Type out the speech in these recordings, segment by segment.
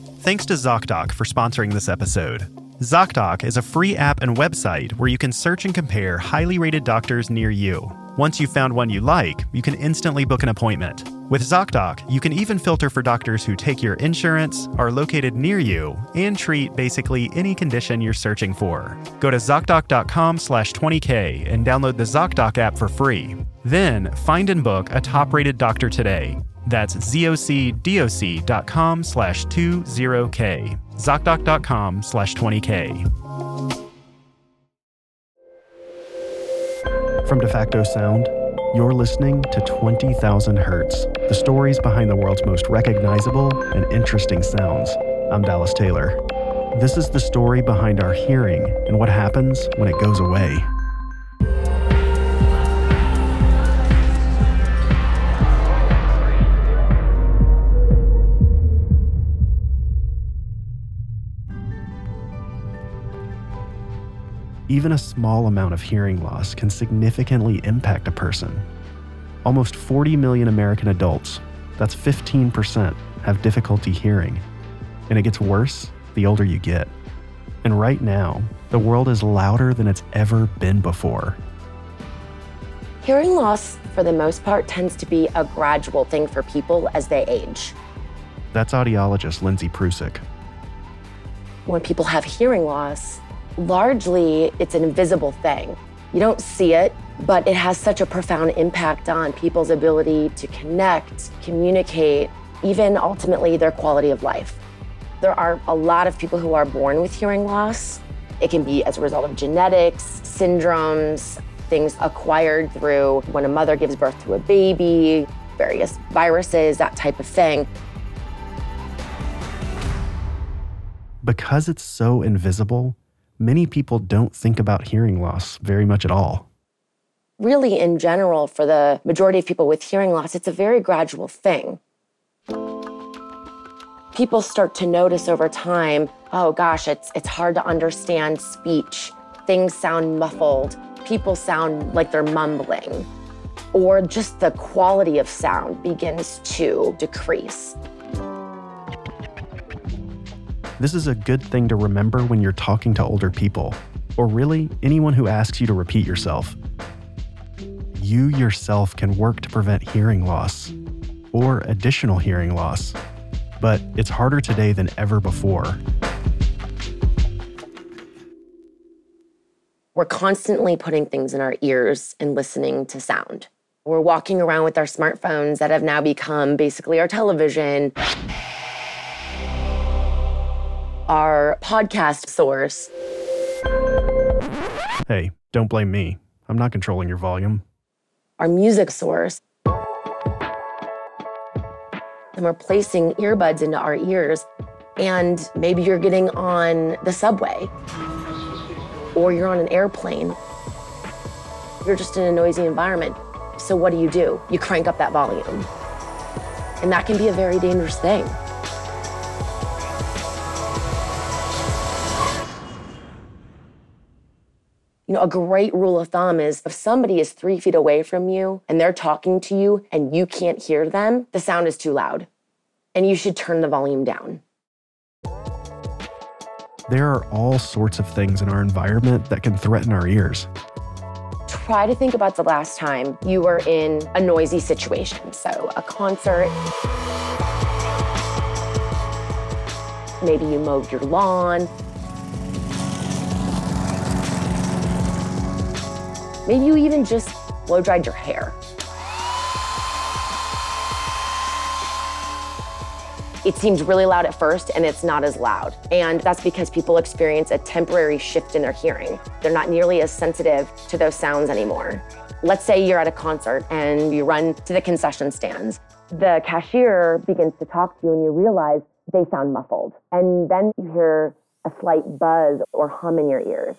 Thanks to ZocDoc for sponsoring this episode. ZocDoc is a free app and website where you can search and compare highly rated doctors near you. Once you've found one you like, you can instantly book an appointment. With ZocDoc, you can even filter for doctors who take your insurance, are located near you, and treat basically any condition you're searching for. Go to ZocDoc.com/20K and download the ZocDoc app for free. Then, find and book a top-rated doctor today. That's ZocDoc.com/20K. ZocDoc.com/20K. From DeFacto Sound, you're listening to 20,000 Hertz, the stories behind the world's most recognizable and interesting sounds. I'm Dallas Taylor. This is the story behind our hearing and what happens when it goes away. Even a small amount of hearing loss can significantly impact a person. Almost 40 million American adults, that's 15%, have difficulty hearing. And it gets worse the older you get. And right now, the world is louder than it's ever been before. Hearing loss, for the most part, tends to be a gradual thing for people as they age. That's audiologist Lindsay Prusik. When people have hearing loss, largely, it's an invisible thing. You don't see it, but it has such a profound impact on people's ability to connect, communicate, even ultimately their quality of life. There are a lot of people who are born with hearing loss. It can be as a result of genetics, syndromes, things acquired through when a mother gives birth to a baby, various viruses, that type of thing. Because it's so invisible, many people don't think about hearing loss very much at all. Really, in general, for the majority of people with hearing loss, it's a very gradual thing. People start to notice over time, oh gosh, it's hard to understand speech. Things sound muffled. People sound like they're mumbling. Or just the quality of sound begins to decrease. This is a good thing to remember when you're talking to older people, or really anyone who asks you to repeat yourself. You yourself can work to prevent hearing loss, or additional hearing loss, but it's harder today than ever before. We're constantly putting things in our ears and listening to sound. We're walking around with our smartphones that have now become basically our television, our podcast source. Hey, don't blame me. I'm not controlling your volume. Our music source. And we're placing earbuds into our ears, and maybe you're getting on the subway, or you're on an airplane. You're just in a noisy environment. So what do? You crank up that volume. And that can be a very dangerous thing. You know, a great rule of thumb is if somebody is 3 feet away from you and they're talking to you and you can't hear them, the sound is too loud and you should turn the volume down. There are all sorts of things in our environment that can threaten our ears. Try to think about the last time you were in a noisy situation. So a concert, maybe you mowed your lawn, maybe you even just blow-dried your hair. It seems really loud at first and it's not as loud. And that's because people experience a temporary shift in their hearing. They're not nearly as sensitive to those sounds anymore. Let's say you're at a concert and you run to the concession stands. The cashier begins to talk to you and you realize they sound muffled. And then you hear a slight buzz or hum in your ears.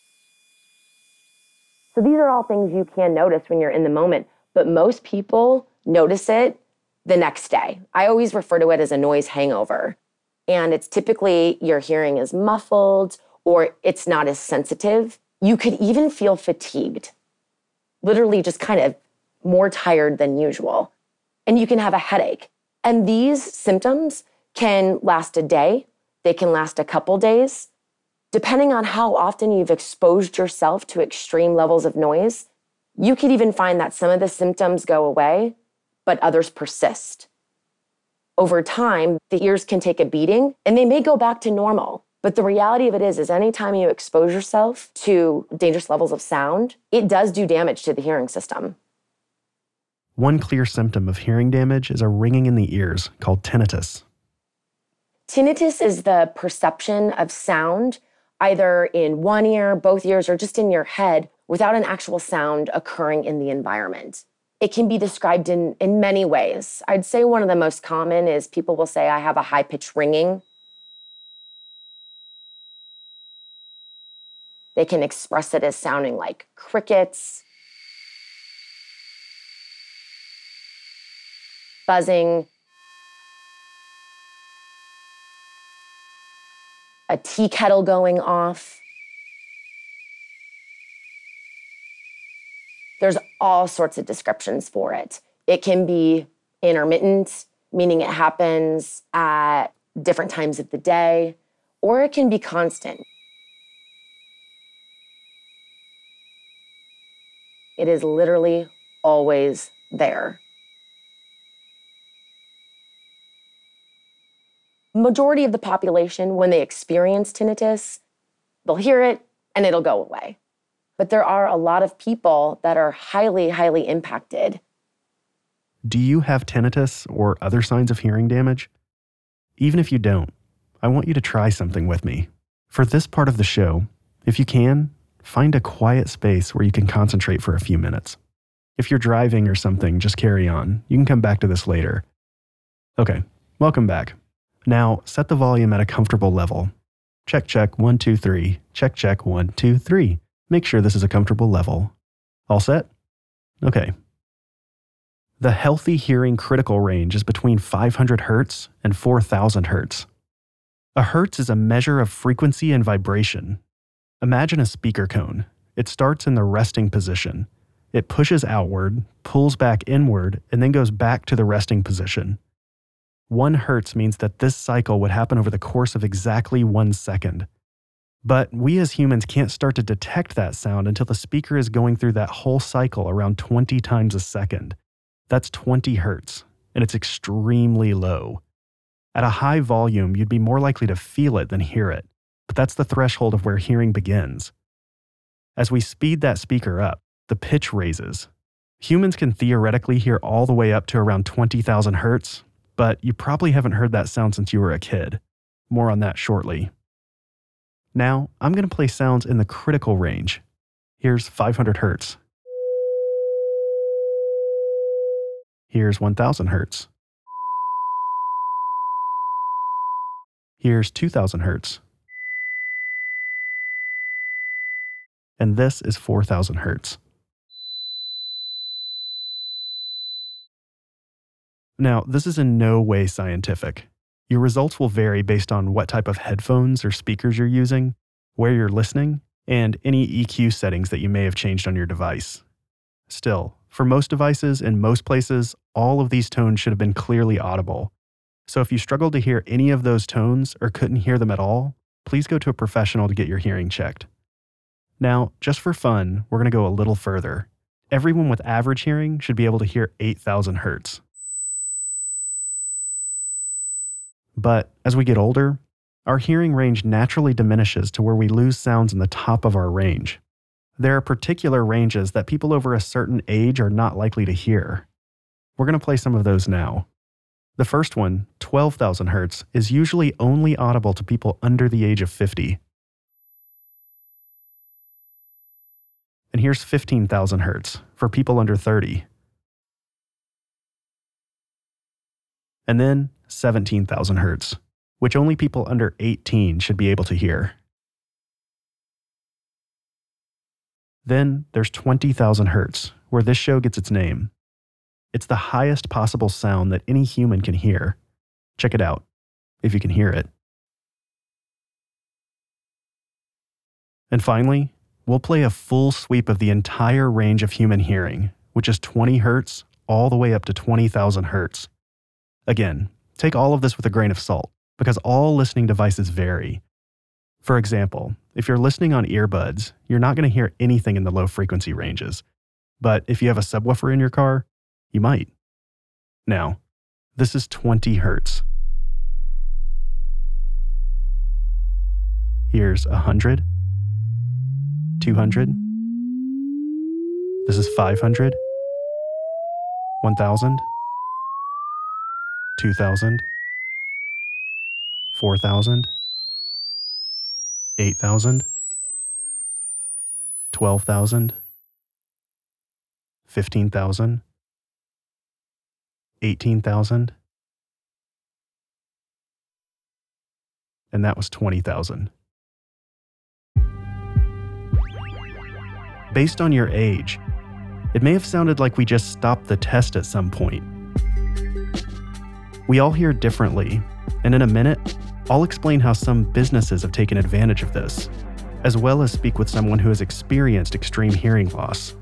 So these are all things you can notice when you're in the moment, but most people notice it the next day. I always refer to it as a noise hangover. And it's typically your hearing is muffled or it's not as sensitive. You could even feel fatigued, literally just kind of more tired than usual. And you can have a headache. And these symptoms can last a day. They can last a couple days. Depending on how often you've exposed yourself to extreme levels of noise, you could even find that some of the symptoms go away, but others persist. Over time, the ears can take a beating and they may go back to normal. But the reality of it is anytime you expose yourself to dangerous levels of sound, it does do damage to the hearing system. One clear symptom of hearing damage is a ringing in the ears called tinnitus. Tinnitus is the perception of sound either in one ear, both ears, or just in your head without an actual sound occurring in the environment. It can be described in many ways. I'd say one of the most common is people will say, I have a high-pitched ringing. They can express it as sounding like crickets, buzzing, a tea kettle going off. There's all sorts of descriptions for it. It can be intermittent, meaning it happens at different times of the day, or it can be constant. It is literally always there. Majority of the population, when they experience tinnitus, they'll hear it and it'll go away. But there are a lot of people that are highly, highly impacted. Do you have tinnitus or other signs of hearing damage? Even if you don't, I want you to try something with me. For this part of the show, if you can, find a quiet space where you can concentrate for a few minutes. If you're driving or something, just carry on. You can come back to this later. Okay, welcome back. Now, set the volume at a comfortable level. Check, check, 1, 2, 3. Check, check, 1, 2, 3. Make sure this is a comfortable level. All set? Okay. The healthy hearing critical range is between 500 hertz and 4,000 hertz. A hertz is a measure of frequency and vibration. Imagine a speaker cone. It starts in the resting position. It pushes outward, pulls back inward, and then goes back to the resting position. 1 hertz means that this cycle would happen over the course of exactly 1 second. But we as humans can't start to detect that sound until the speaker is going through that whole cycle around 20 times a second. That's 20 hertz, and it's extremely low. At a high volume, you'd be more likely to feel it than hear it, but that's the threshold of where hearing begins. As we speed that speaker up, the pitch raises. Humans can theoretically hear all the way up to around 20,000 hertz, but you probably haven't heard that sound since you were a kid. More on that shortly. Now, I'm going to play sounds in the critical range. Here's 500 hertz. Here's 1,000 hertz. Here's 2,000 hertz. And this is 4,000 hertz. Now, this is in no way scientific. Your results will vary based on what type of headphones or speakers you're using, where you're listening, and any EQ settings that you may have changed on your device. Still, for most devices in most places, all of these tones should have been clearly audible. So if you struggled to hear any of those tones or couldn't hear them at all, please go to a professional to get your hearing checked. Now, just for fun, we're going to go a little further. Everyone with average hearing should be able to hear 8,000 hertz. But as we get older, our hearing range naturally diminishes to where we lose sounds in the top of our range. There are particular ranges that people over a certain age are not likely to hear. We're going to play some of those now. The first one, 12,000 hertz, is usually only audible to people under the age of 50. And here's 15,000 hertz for people under 30. And then 17,000 hertz, which only people under 18 should be able to hear. Then there's 20,000 hertz, where this show gets its name. It's the highest possible sound that any human can hear. Check it out, if you can hear it. And finally, we'll play a full sweep of the entire range of human hearing, which is 20 hertz all the way up to 20,000 hertz. Again, take all of this with a grain of salt, because all listening devices vary. For example, if you're listening on earbuds, you're not going to hear anything in the low frequency ranges. But if you have a subwoofer in your car, you might. Now, this is 20 hertz. Here's 100, 200. This is 500, 1,000, 2,000, 4,000, 8,000, 12,000, 15,000, 18,000, and that was 20,000. Based on your age, it may have sounded like we just stopped the test at some point. We all hear differently, and in a minute, I'll explain how some businesses have taken advantage of this, as well as speak with someone who has experienced extreme hearing loss.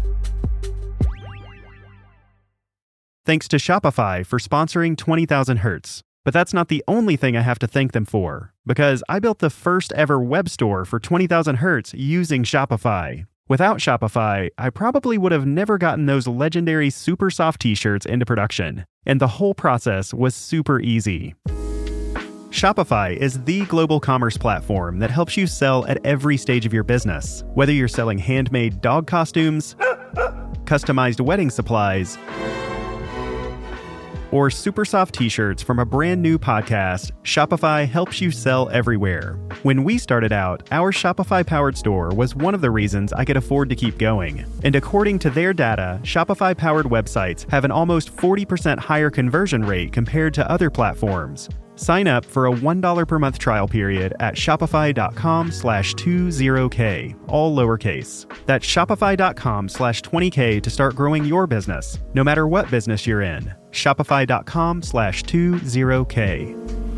Thanks to Shopify for sponsoring 20,000 Hertz. But that's not the only thing I have to thank them for, because I built the first ever web store for 20,000 Hertz using Shopify. Without Shopify, I probably would have never gotten those legendary super soft t-shirts into production, and the whole process was super easy. Shopify is the global commerce platform that helps you sell at every stage of your business, whether you're selling handmade dog costumes, customized wedding supplies, or super soft t-shirts from a brand new podcast. Shopify helps you sell everywhere. When we started out, our Shopify-powered store was one of the reasons I could afford to keep going. And according to their data, Shopify-powered websites have an almost 40% higher conversion rate compared to other platforms. Sign up for a $1 per month trial period at shopify.com/20k, all lowercase. That's shopify.com/20k to start growing your business, no matter what business you're in. Shopify.com/20k.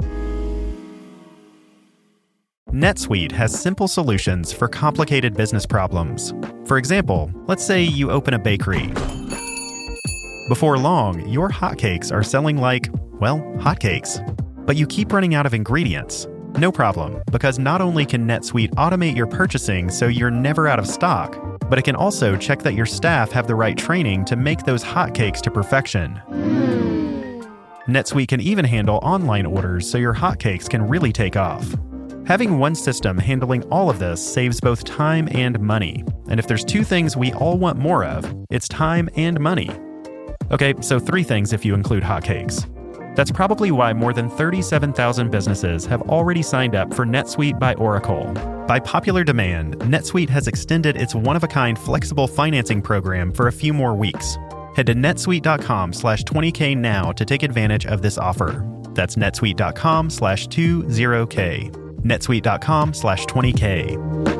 NetSuite has simple solutions for complicated business problems. For example, let's say you open a bakery. Before long, your hotcakes are selling like, well, hotcakes. But you keep running out of ingredients. No problem, because not only can NetSuite automate your purchasing so you're never out of stock, but it can also check that your staff have the right training to make those hotcakes to perfection. NetSuite can even handle online orders so your hotcakes can really take off. Having one system handling all of this saves both time and money. And if there's two things we all want more of, it's time and money. Okay, so 3 things if you include hotcakes. That's probably why more than 37,000 businesses have already signed up for NetSuite by Oracle. By popular demand, NetSuite has extended its one-of-a-kind flexible financing program for a few more weeks. Head to netsuite.com/20k now to take advantage of this offer. That's netsuite.com/20k. netsuite.com/20k.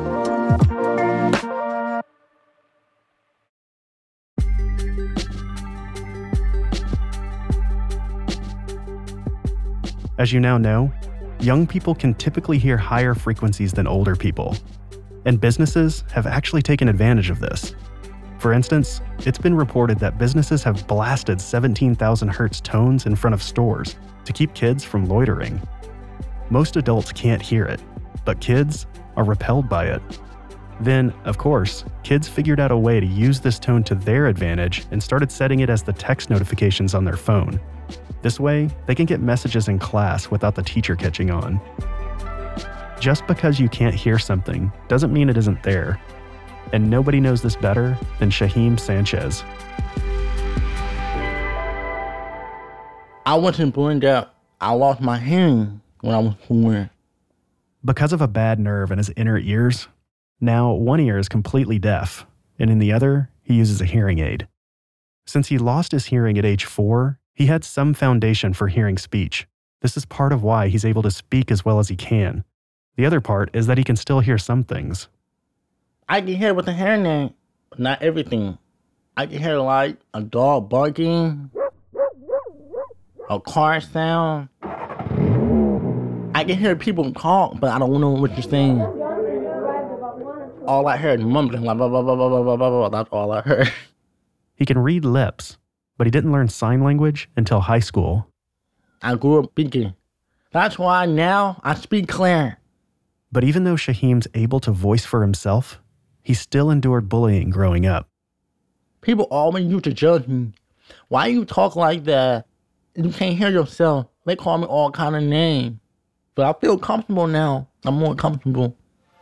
As you now know, young people can typically hear higher frequencies than older people. And businesses have actually taken advantage of this. For instance, it's been reported that businesses have blasted 17,000 hertz tones in front of stores to keep kids from loitering. Most adults can't hear it, but kids are repelled by it. Then, of course, kids figured out a way to use this tone to their advantage and started setting it as the text notifications on their phone. This way, they can get messages in class without the teacher catching on. Just because you can't hear something doesn't mean it isn't there. And nobody knows this better than Shaheem Sanchez. I wasn't born deaf. I lost my hearing when I was born. Because of a bad nerve in his inner ears, now one ear is completely deaf, and in the other, he uses a hearing aid. Since he lost his hearing at age 4, he had some foundation for hearing speech. This is part of why he's able to speak as well as he can. The other part is that he can still hear some things. I can hear with a hearing aid, but not everything. I can hear like a dog barking, a car sound. I can hear people talk, but I don't know what you're saying. All I heard mumbling, like blah, blah, blah, blah, blah, blah, blah. That's all I heard. He can read lips, but he didn't learn sign language until high school. I grew up speaking. That's why now I speak clear. But even though Shaheem's able to voice for himself, he still endured bullying growing up. People always used to judge me. Why you talk like that? You can't hear yourself. They call me all kind of names. But I feel comfortable now. I'm more comfortable.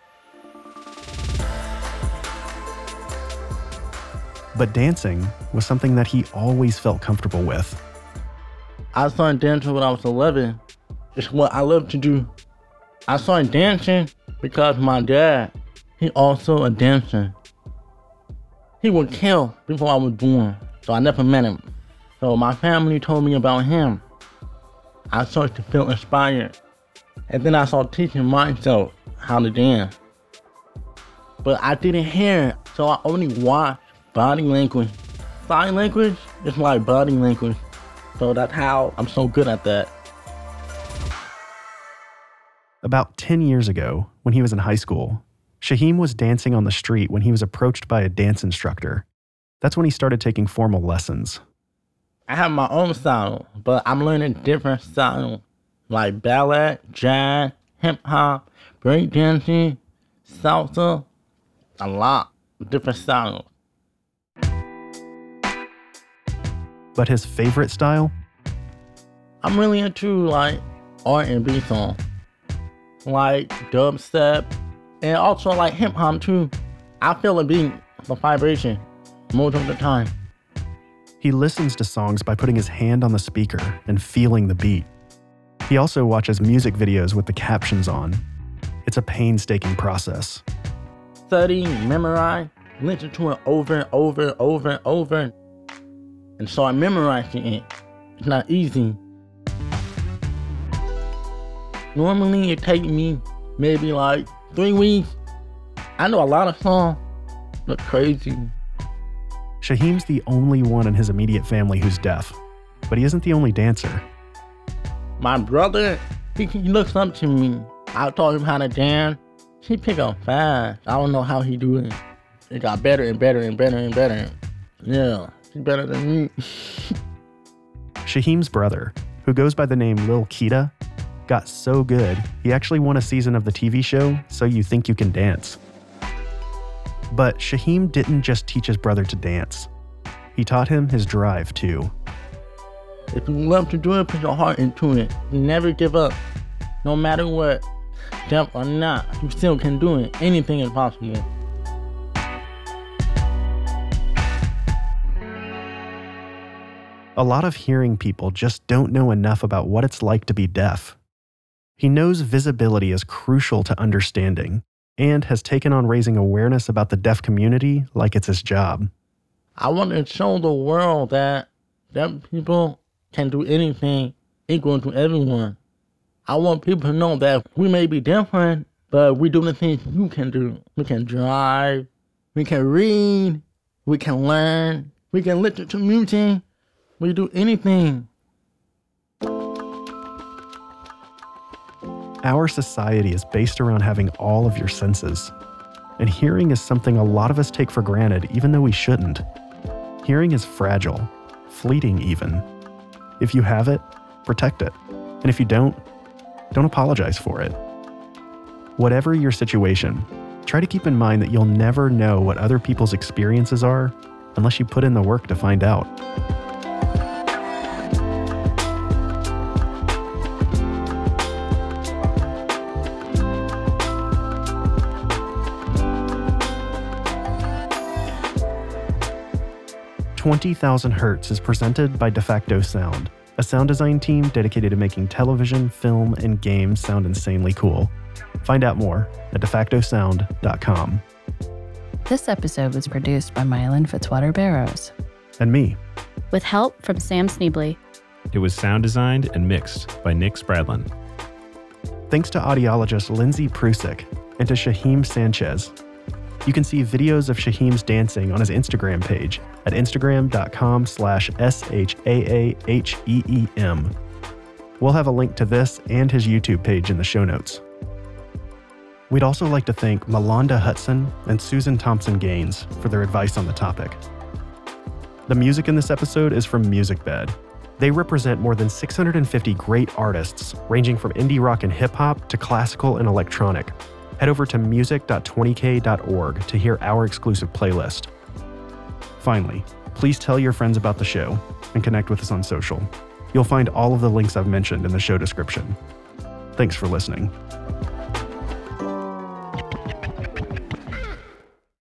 But dancing was something that he always felt comfortable with. I started dancing when I was 11. It's what I love to do. I started dancing because my dad, he also a dancer. He was killed before I was born, so I never met him. So my family told me about him. I started to feel inspired. And then I started teaching myself how to dance. But I didn't hear it, so I only watched body language. Sign language is like body language. So that's how I'm so good at that. About 10 years ago, when he was in high school, Shaheem was dancing on the street when he was approached by a dance instructor. That's when he started taking formal lessons. I have my own style, but I'm learning different styles like ballet, jazz, hip-hop, breakdancing, salsa, a lot of different styles. But his favorite style? I'm really into like R&B songs, like dubstep, and also like hip-hop too. I feel the beat, the vibration, most of the time. He listens to songs by putting his hand on the speaker and feeling the beat. He also watches music videos with the captions on. It's a painstaking process. Study, memorize, listen to it over and over and over and over, and start memorizing it. It's not easy. Normally it takes me maybe like 3 weeks. I know a lot of songs. Look crazy. Shaheem's the only one in his immediate family who's deaf, but he isn't the only dancer. My brother, he looks up to me. I taught him how to dance. He pick up fast. I don't know how he do it. It got better and better and better and better. Yeah, he's better than me. Shaheem's brother, who goes by the name Lil Kita, got so good, he actually won a season of the TV show So You Think You Can Dance. But Shaheem didn't just teach his brother to dance. He taught him his drive, too. If you love to do it, put your heart into it. Never give up. No matter what, deaf or not, you still can do it. Anything is possible. A lot of hearing people just don't know enough about what it's like to be deaf. He knows visibility is crucial to understanding and has taken on raising awareness about the deaf community like it's his job. I want to show the world that deaf people can do anything equal to everyone. I want people to know that we may be different, but we do the things you can do. We can drive, we can read, we can learn, we can listen to music, we do anything. Our society is based around having all of your senses. And hearing is something a lot of us take for granted, even though we shouldn't. Hearing is fragile, fleeting even. If you have it, protect it. And if you don't apologize for it. Whatever your situation, try to keep in mind that you'll never know what other people's experiences are unless you put in the work to find out. $20,000 is presented by DeFacto Sound, a sound design team dedicated to making television, film, and games sound insanely cool. Find out more at defactosound.com. This episode was produced by Mylan Fitzwater Barrows. And me. With help from Sam Sneebly. It was sound designed and mixed by Nick Spradlin. Thanks to audiologist Lindsay Prusik and to Shaheem Sanchez. You can see videos of Shaheem's dancing on his Instagram page at instagram.com/SHAAHEEM. We'll have a link to this and his YouTube page in the show notes. We'd also like to thank Melanda Hudson and Susan Thompson Gaines for their advice on the topic. The music in this episode is from MusicBed. They represent more than 650 great artists, ranging from indie rock and hip-hop to classical and electronic. Head over to music.20k.org to hear our exclusive playlist. Finally, please tell your friends about the show and connect with us on social. You'll find all of the links I've mentioned in the show description. Thanks for listening.